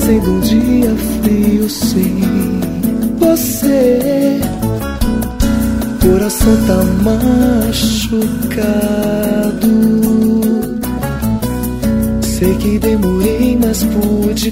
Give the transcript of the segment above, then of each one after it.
fazendo um dia frio sem você. Coração tá machucado. Sei que demorei, mas pude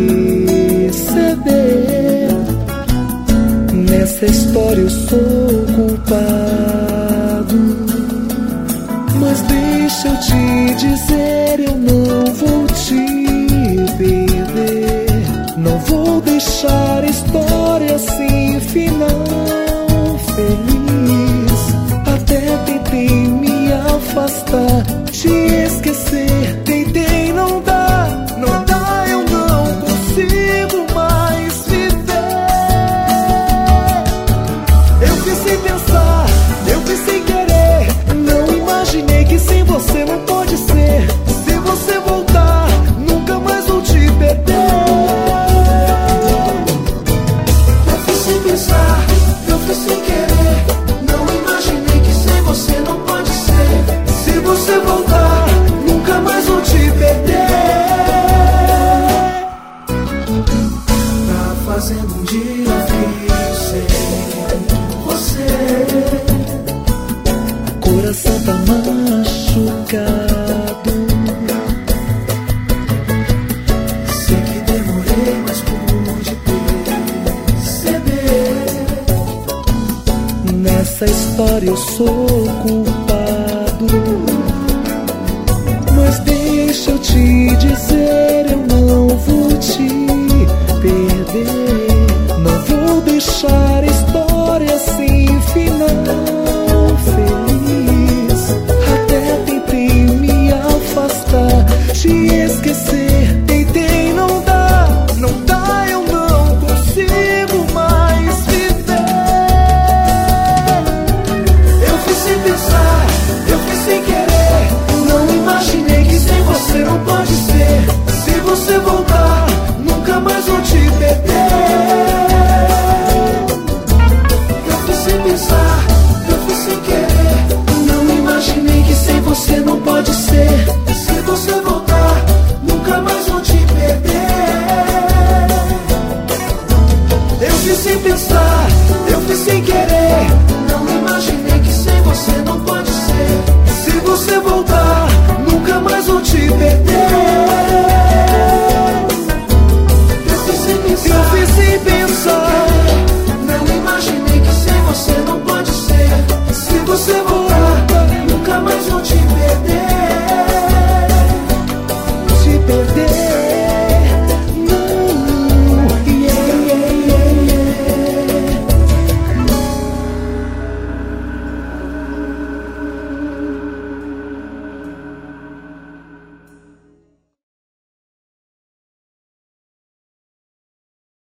perceber. Nessa história eu sou culpado. Mas deixa eu te dizer, eu não vou te perder. Não vou deixar a história sem final feliz. Até tentei me afastar, te esquecer. Tentei, não dá, não dá, eu não consigo mais viver. Eu fiz sem pensar, eu fiz sem querer. Não imaginei que sem você não pode ser. Se você voltar, nunca mais vou te perder. Eu fiz sem pensar, eu fiz sem querer. Não imaginei que sem você não pode ser. Se você voltar, nunca mais vou te perder. Tá fazendo um dia frio sem você. Coração tá machucado. Sei que demorei, mas pude perceber. Nessa história eu sou culpado.